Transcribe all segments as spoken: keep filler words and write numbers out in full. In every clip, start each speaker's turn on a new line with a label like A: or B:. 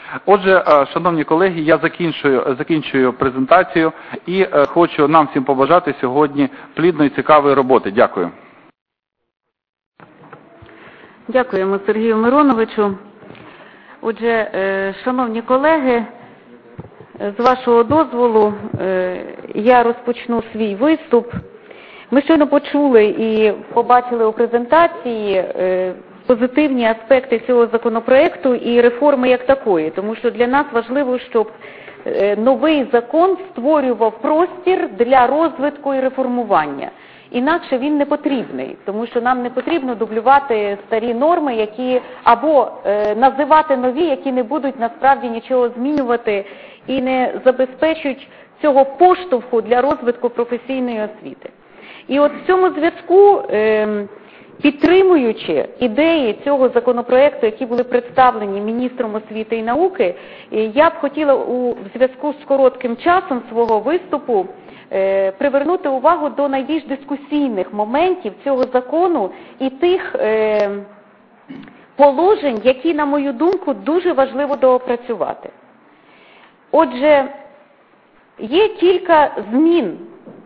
A: Отже, шановні колеги, я закінчую, закінчую презентацію і хочу нам всім побажати сьогодні плідної, цікавої роботи. Дякую.
B: Дякуємо Сергію Мироновичу. Отже, шановні колеги, з вашого дозволу я розпочну свій виступ. Ми щойно почули і побачили у презентації позитивні аспекти цього законопроекту і реформи як такої, тому що для нас важливо, щоб новий закон створював простір для розвитку і реформування. Інакше він не потрібний, тому що нам не потрібно дублювати старі норми, які або е, називати нові, які не будуть насправді нічого змінювати і не забезпечують цього поштовху для розвитку професійної освіти. І от в цьому зв'язку, е, підтримуючи ідеї цього законопроекту, які були представлені міністром освіти і науки, я б хотіла у зв'язку з коротким часом свого виступу привернути увагу до найбільш дискусійних моментів цього закону і тих е, положень, які, на мою думку, дуже важливо доопрацювати. Отже, є кілька змін,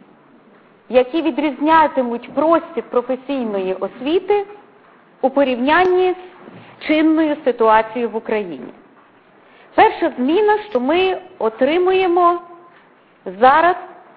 B: які відрізнятимуть простір професійної освіти у порівнянні з чинною ситуацією в Україні. Перша зміна, що ми отримуємо зараз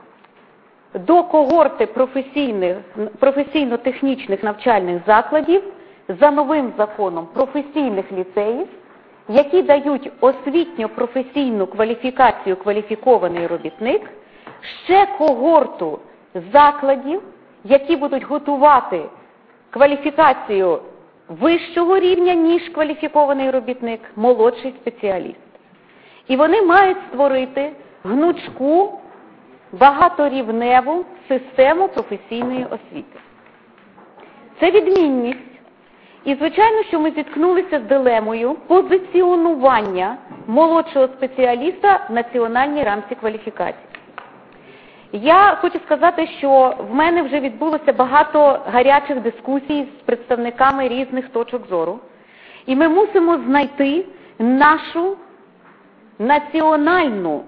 B: до когорти професійних, професійно-технічних навчальних закладів за новим законом професійних ліцеїв, які дають освітньо-професійну кваліфікацію кваліфікований робітник, ще когорту закладів, які будуть готувати кваліфікацію вищого рівня, ніж кваліфікований робітник, молодший спеціаліст. І вони мають створити гнучку, багаторівневу систему професійної освіти. Це відмінність. І, звичайно, що ми зіткнулися з дилемою позиціонування молодшого спеціаліста в національній рамці кваліфікації. Я хочу сказати, що в мене вже відбулося багато гарячих дискусій з представниками різних точок зору. І ми мусимо знайти нашу національну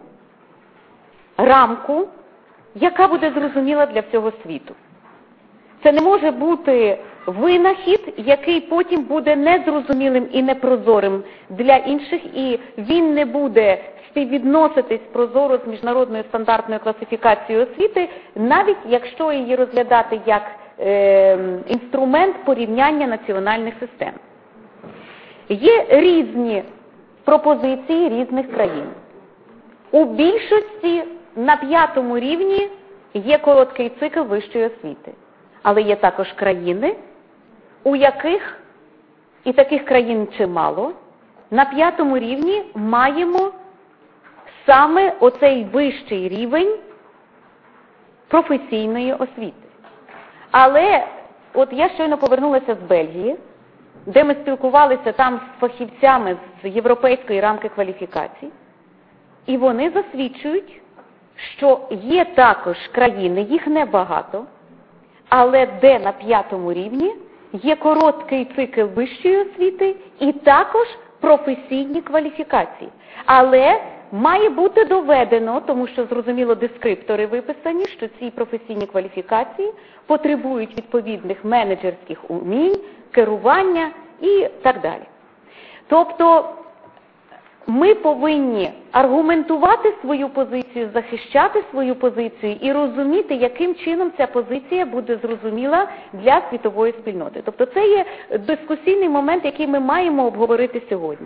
B: рамку, яка буде зрозуміла для всього світу. Це не може бути винахід, який потім буде незрозумілим і непрозорим для інших, і він не буде співвідноситись прозоро з міжнародною стандартною класифікацією освіти, навіть якщо її розглядати як е, інструмент порівняння національних систем. Є різні пропозиції різних країн. У більшості на п'ятому рівні є короткий цикл вищої освіти. Але є також країни, у яких, і таких країн чимало, на п'ятому рівні маємо саме оцей вищий рівень професійної освіти. Але от я щойно повернулася з Бельгії, де ми спілкувалися там з фахівцями з європейської рамки кваліфікацій, і вони засвідчують, що є також країни, їх небагато, але де на п'ятому рівні є короткий цикл вищої освіти і також професійні кваліфікації. Але має бути доведено, тому що, зрозуміло, дескриптори виписані, що ці професійні кваліфікації потребують відповідних менеджерських умінь, керування і так далі. Тобто, ми повинні аргументувати свою позицію, захищати свою позицію і розуміти, яким чином ця позиція буде зрозуміла для світової спільноти. Тобто це є дискусійний момент, який ми маємо обговорити сьогодні.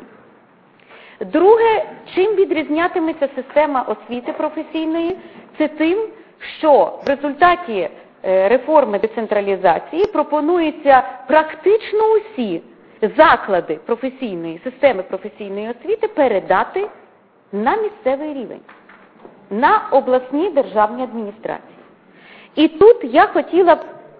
B: Друге, чим відрізнятиметься система освіти професійної, це тим, що в результаті реформи децентралізації пропонується практично усі заклади професійної, системи професійної освіти передати на місцевий рівень, на обласні державні адміністрації. І тут я хотіла б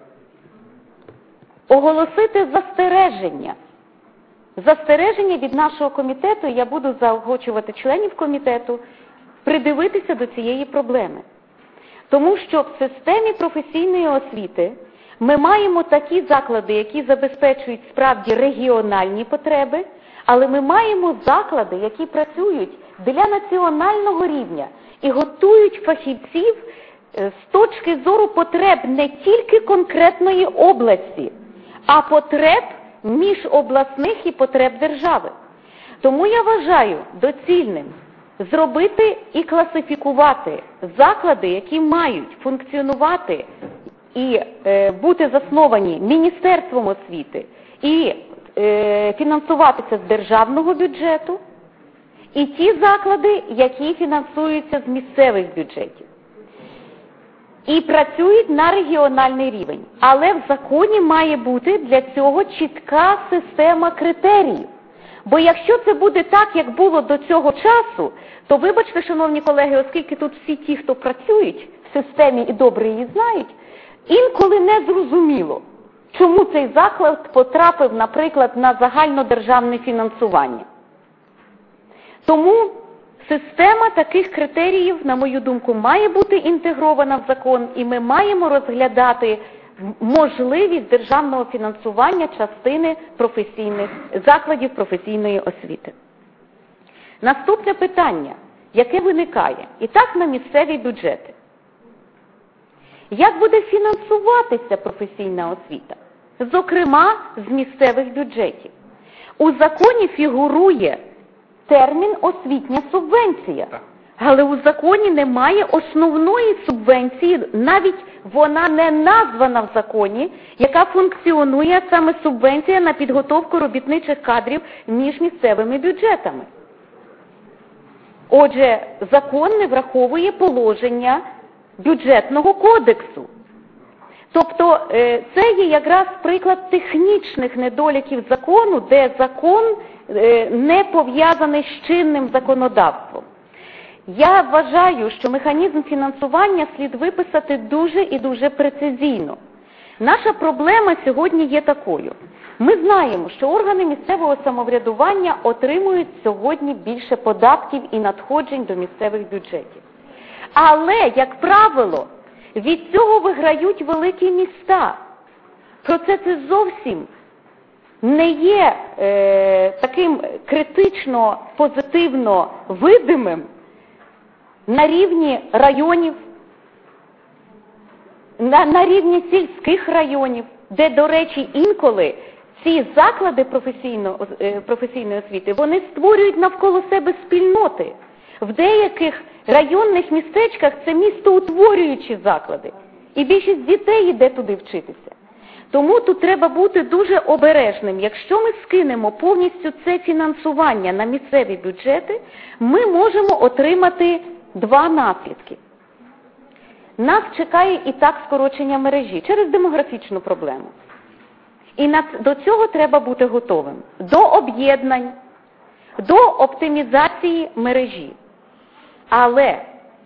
B: оголосити застереження. Застереження від нашого комітету, я буду заохочувати членів комітету придивитися до цієї проблеми. Тому що в системі професійної освіти ми маємо такі заклади, які забезпечують справді регіональні потреби, Але ми маємо заклади, які працюють для національного рівня і готують фахівців з точки зору потреб не тільки конкретної області, а потреб міжобласних і потреб держави. Тому я вважаю доцільним зробити і класифікувати заклади, які мають функціонувати і е, бути засновані Міністерством освіти і е, фінансуватися з державного бюджету, і ті заклади, які фінансуються з місцевих бюджетів. І працюють на регіональний рівень. Але в законі має бути для цього чітка система критеріїв. Бо якщо це буде так, як було до цього часу, то вибачте, шановні колеги, оскільки тут всі ті, хто працюють в системі і добре її знають, інколи не зрозуміло, чому цей заклад потрапив, наприклад, на загальнодержавне фінансування. Тому система таких критеріїв, на мою думку, має бути інтегрована в закон, і ми маємо розглядати можливість державного фінансування частини професійних закладів професійної освіти. Наступне питання, яке виникає, і так на місцеві бюджети. Як буде фінансуватися професійна освіта? Зокрема, з місцевих бюджетів. У законі фігурує термін «освітня субвенція». Але у законі немає основної субвенції, навіть вона не названа в законі, яка функціонує саме субвенція на підготовку робітничих кадрів між місцевими бюджетами. Отже, закон не враховує положення бюджетного кодексу. Тобто це є якраз приклад технічних недоліків закону, де закон не пов'язаний з чинним законодавством. Я вважаю, що механізм фінансування слід виписати дуже і дуже прецизійно. Наша проблема сьогодні є такою. Ми знаємо, що органи місцевого самоврядування отримують сьогодні більше податків і надходжень до місцевих бюджетів. Але, як правило, від цього виграють великі міста. Проте це зовсім не є е, таким критично позитивно видимим на рівні районів, на, на рівні сільських районів, де, до речі, інколи ці заклади професійно, професійної освіти, вони створюють навколо себе спільноти. В деяких районних містечках це містоутворюючі заклади. І більшість дітей йде туди вчитися. Тому тут треба бути дуже обережним. Якщо ми скинемо повністю це фінансування на місцеві бюджети, ми можемо отримати два наслідки. Нас чекає і так скорочення мережі через демографічну проблему. І до цього треба бути готовим. До об'єднань, до оптимізації мережі. Але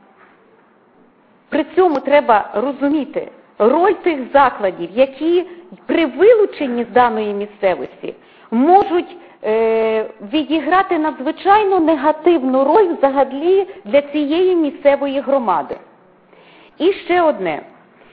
B: при цьому треба розуміти роль тих закладів, які при вилученні з даної місцевості можуть е, відіграти надзвичайно негативну роль взагалі для цієї місцевої громади. І ще одне.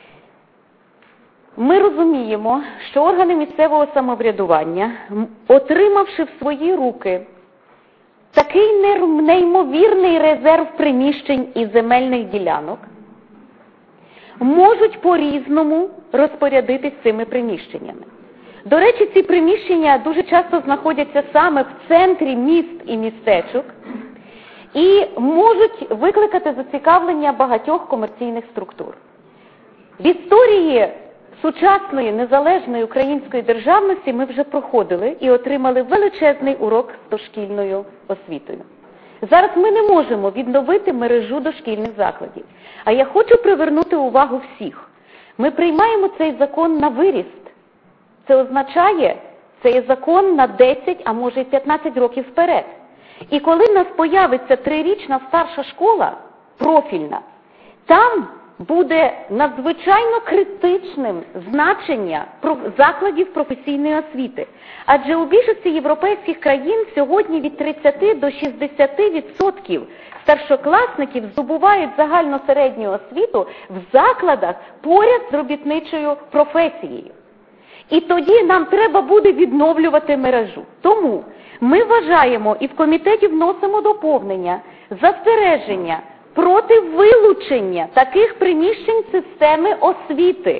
B: Ми розуміємо, що органи місцевого самоврядування, отримавши в свої руки такий неймовірний резерв приміщень і земельних ділянок, можуть по-різному розпорядитись цими приміщеннями. До речі, ці приміщення дуже часто знаходяться саме в центрі міст і містечок і можуть викликати зацікавлення багатьох комерційних структур. В історії сучасної незалежної української державності ми вже проходили і отримали величезний урок з дошкільною освітою. Зараз ми не можемо відновити мережу дошкільних закладів. А я хочу привернути увагу всіх. Ми приймаємо цей закон на виріст. Це означає, це є закон на десять, а може й п'ятнадцять років вперед. І коли в нас появиться трирічна старша школа, профільна, там буде надзвичайно критичним значення закладів професійної освіти. Адже у більшості європейських країн сьогодні від тридцяти до шістдесяти відсотків старшокласників здобувають загальну середню освіту в закладах поряд з робітничою професією. І тоді нам треба буде відновлювати мережу. Тому ми вважаємо і в комітеті вносимо доповнення, застереження проти вилучення таких приміщень системи освіти.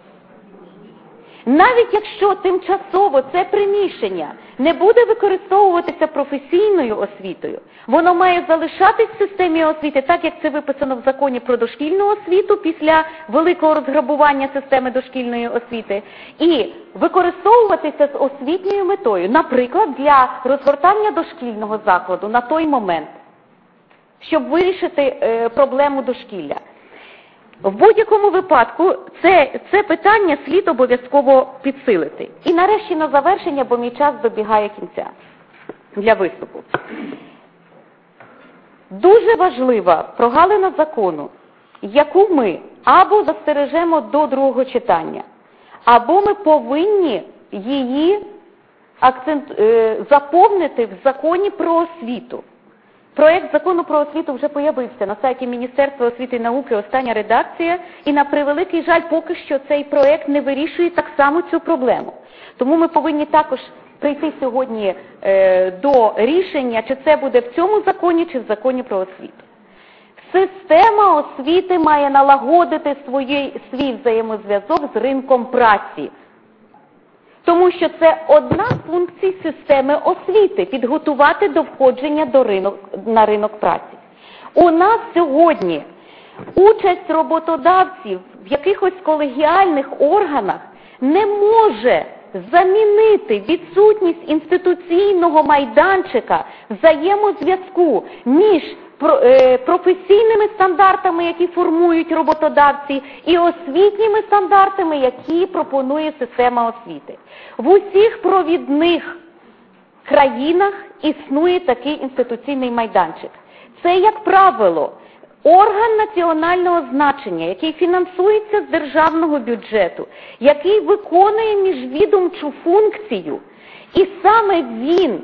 B: Навіть якщо тимчасово це приміщення не буде використовуватися професійною освітою, воно має залишатись в системі освіти, так як це виписано в законі про дошкільну освіту після великого розграбування системи дошкільної освіти, і використовуватися з освітньою метою, наприклад, для розгортання дошкільного закладу на той момент, щоб вирішити е, проблему дошкілля. В будь-якому випадку це, це питання слід обов'язково підсилити. І нарешті на завершення, бо мій час добігає кінця для виступу. Дуже важлива прогалина закону, яку ми або застережемо до другого читання, або ми повинні її акцент, е, заповнити в законі про освіту. Проект закону про освіту вже появився на сайті Міністерства освіти і науки, остання редакція, і на превеликий жаль, поки що цей проект не вирішує так само цю проблему. Тому ми повинні також прийти сьогодні е, до рішення, чи це буде в цьому законі, чи в законі про освіту. Система освіти має налагодити свої, свій взаємозв'язок з ринком праці. Тому що це одна з функцій системи освіти – підготувати до входження до ринок, на ринок праці. У нас сьогодні участь роботодавців в якихось колегіальних органах не може замінити відсутність інституційного майданчика взаємозв'язку між професійними стандартами, які формують роботодавці, і освітніми стандартами, які пропонує система освіти. В усіх провідних країнах існує такий інституційний майданчик. Це, як правило, орган національного значення, який фінансується з державного бюджету, який виконує міжвідомчу функцію, і саме він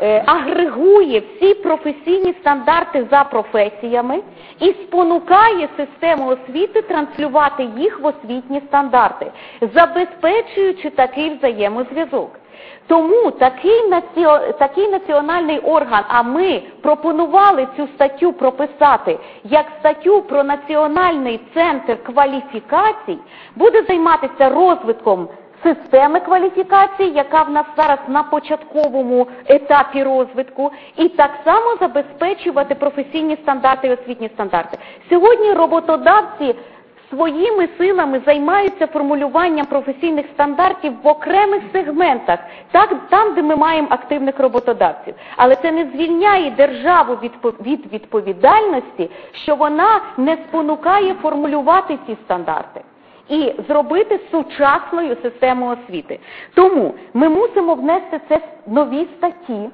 B: агрегує всі професійні стандарти за професіями і спонукає систему освіти транслювати їх в освітні стандарти, забезпечуючи такий взаємозв'язок. Тому такий, наці... такий національний орган, а ми пропонували цю статтю прописати як статтю про національний центр кваліфікацій, буде займатися розвитком системи кваліфікацій, яка в нас зараз на початковому етапі розвитку, і так само забезпечувати професійні стандарти і освітні стандарти. Сьогодні роботодавці своїми силами займаються формулюванням професійних стандартів в окремих сегментах, так, там, де ми маємо активних роботодавців. Але це не звільняє державу від відповідальності, що вона не спонукає формулювати ці стандарти і зробити сучасною систему освіти. Тому ми мусимо внести це нові статті.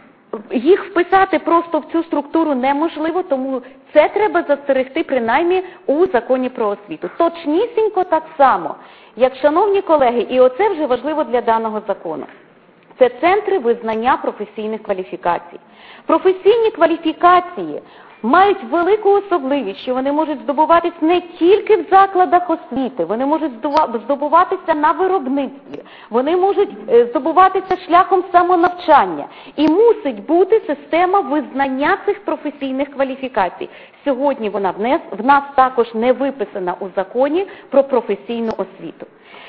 B: Їх вписати просто в цю структуру неможливо, тому це треба застерегти принаймні у законі про освіту. Точнісінько так само, як, шановні колеги, і оце вже важливо для даного закону. Це центри визнання професійних кваліфікацій. Професійні кваліфікації мають велику особливість, що вони можуть здобуватись не тільки в закладах освіти, вони можуть здобуватися на виробництві, вони можуть здобуватися шляхом самонавчання. І мусить бути система визнання цих професійних кваліфікацій. Сьогодні вона в нас також не виписана у законі про професійну освіту.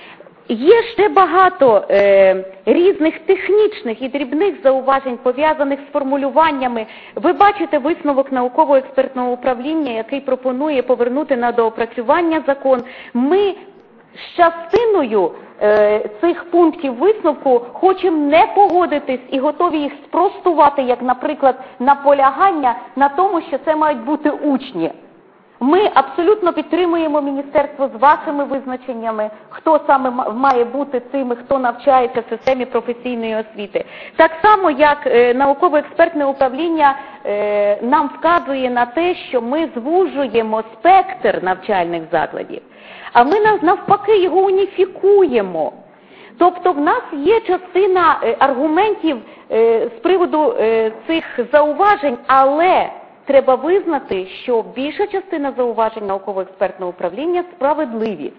B: Є ще багато е, різних технічних і дрібних зауважень, пов'язаних з формулюваннями. Ви бачите висновок науково-експертного управління, який пропонує повернути на доопрацювання закон. Ми з частиною е, цих пунктів висновку хочемо не погодитись і готові їх спростувати, як, наприклад, наполягання на тому, що це мають бути учні. Ми абсолютно підтримуємо міністерство з вашими визначеннями, хто саме має бути цими, хто навчається в системі професійної освіти. Так само, як е, науково-експертне управління е, нам вказує на те, що ми звужуємо спектр навчальних закладів, а ми навпаки його уніфікуємо. Тобто в нас є частина е, аргументів е, з приводу е, цих зауважень, але треба визнати, що більша частина зауважень науково-експертного управління справедливі.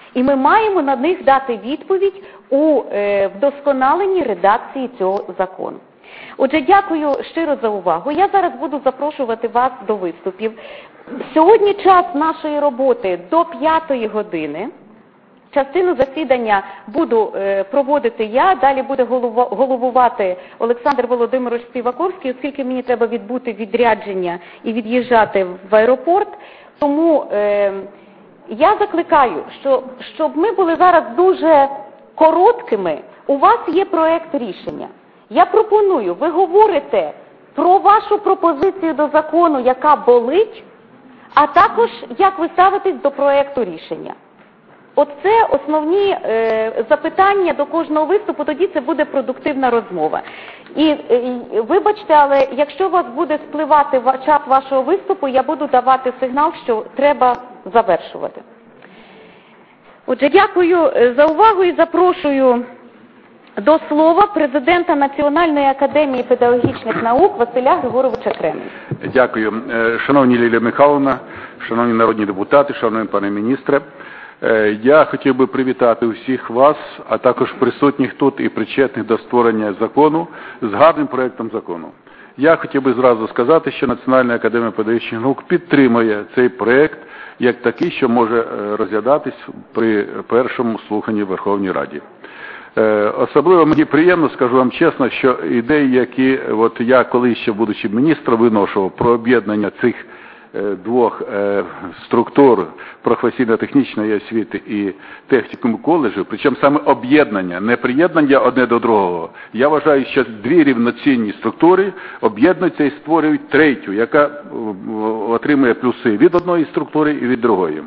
B: І ми маємо на них дати відповідь у е, вдосконаленій редакції цього закону. Отже, дякую щиро за увагу. Я зараз буду запрошувати вас до виступів. Сьогодні час нашої роботи до п'ятої години. Частину засідання буду е, проводити я, далі буде голова, головувати Олександр Володимирович Співаковський, оскільки мені треба відбути відрядження і від'їжджати в аеропорт. Тому е, я закликаю, що, щоб ми були зараз дуже короткими. У вас є проект рішення. Я пропоную, ви говорите про вашу пропозицію до закону, яка болить, а також як ви ставитесь до проекту рішення. Оце основні е, запитання до кожного виступу, тоді це буде продуктивна розмова. І, і вибачте, але якщо у вас буде спливати час вашого виступу, я буду давати сигнал, що треба завершувати. Отже, дякую за увагу і запрошую до слова президента Національної академії педагогічних наук Василя Григоровича Кремня.
A: Дякую. Шановні Лілія Михайловна, шановні народні депутати, шановні пане міністре, я хотів би привітати усіх вас, а також присутніх тут і причетних до створення закону з гарним проектом закону. Я хотів би зразу сказати, що Національна академія педагогічних наук підтримує цей проект як такий, що може розглядатись при першому слуханні в Верховній Раді. Особливо мені приємно, скажу вам чесно, що ідеї, які от я колись ще будучи міністром виношував про об'єднання цих двох структур професійно-технічної освіти і технікуму коледжу, причому саме об'єднання, не приєднання одне до другого. Я вважаю, що дві рівноцінні структури об'єднуються і створюють третю, яка отримує плюси від одної структури і від другої.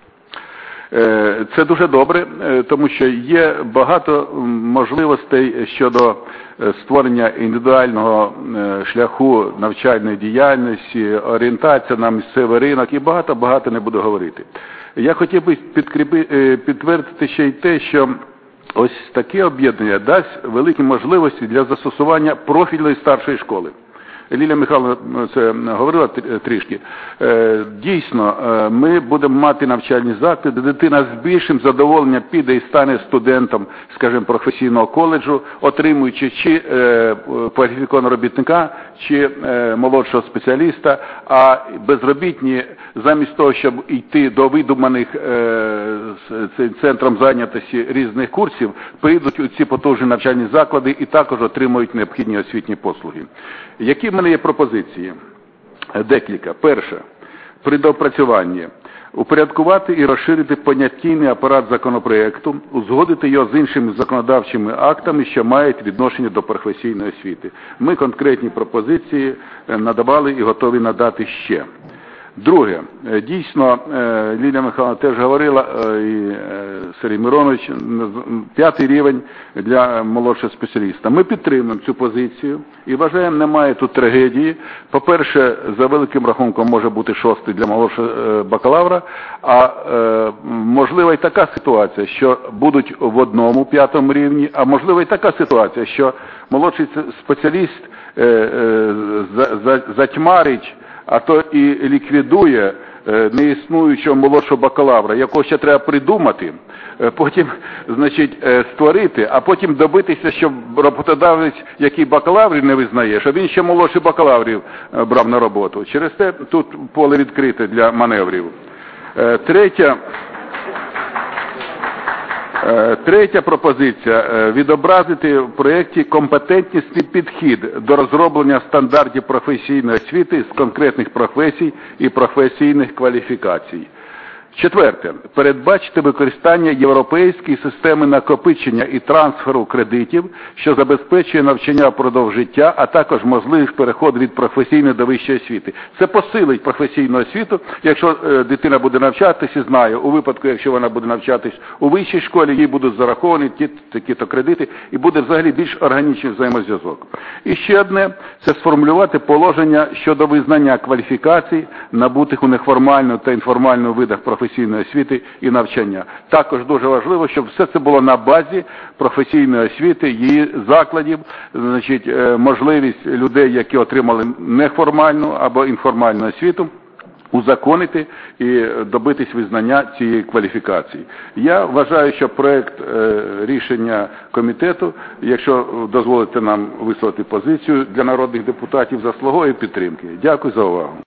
A: Це дуже добре, тому що є багато можливостей щодо створення індивідуального шляху навчальної діяльності, орієнтація на місцевий ринок і багато-багато не буду говорити. Я хотів би підтвердити ще й те, що ось таке об'єднання дасть великі можливості для застосування профільної старшої школи. Лілія Михайловна це говорила трішки. Дійсно, ми будемо мати навчальні заклади, де дитина з більшим задоволенням піде і стане студентом, скажімо, професійного коледжу, отримуючи чи кваліфікованого робітника, чи молодшого спеціаліста, а безробітні замість того, щоб йти до видуманих центром зайнятості різних курсів, прийдуть у ці потужні навчальні заклади і також отримують необхідні освітні послуги. Які в мене є пропозиції? Декілька. Перше. При доопрацюванні. Упорядкувати і розширити поняттійний апарат законопроекту, узгодити його з іншими законодавчими актами, що мають відношення до професійної освіти. Ми конкретні пропозиції надавали і готові надати ще. Друге, дійсно, Лілія Михайловна теж говорила, і Сергій Миронович, п'ятий рівень для молодшого спеціаліста. Ми підтримуємо цю позицію і вважаємо, немає тут трагедії. По-перше, за великим рахунком може бути шостий для молодшого бакалавра, а можлива і така ситуація, що будуть в одному п'ятому рівні, а можлива і така ситуація, що молодший спеціаліст затьмарить, а то і ліквідує неіснуючого молодшого бакалавра, якого ще треба придумати, потім, значить, створити, а потім добитися, щоб роботодавець, який бакалаврів не визнає, щоб він ще молодших бакалаврів брав на роботу. Через те тут поле відкрите для маневрів. Третя, Третя пропозиція – відобразити в проєкті компетентність підхід до розроблення стандартів професійної освіти з конкретних професій і професійних кваліфікацій. Четверте. Передбачити використання європейської системи накопичення і трансферу кредитів, що забезпечує навчання впродовж життя, а також можливість переходу від професійної до вищої освіти. Це посилить професійну освіту, якщо е, дитина буде навчатися, знає, у випадку, якщо вона буде навчатись у вищій школі, їй будуть зараховані ті, такі-то кредити, і буде взагалі більш органічний взаємозв'язок. І ще одне – це сформулювати положення щодо визнання кваліфікацій, набутих у неформальному та інформальному видах професійної професійної освіти і навчання. Також дуже важливо, щоб все це було на базі професійної освіти, її закладів, значить, можливість людей, які отримали неформальну або інформальну освіту, узаконити і добитись визнання цієї кваліфікації. Я вважаю, що проект рішення комітету, якщо дозволите нам висловити позицію для народних депутатів, заслуговує підтримки. Дякую за увагу.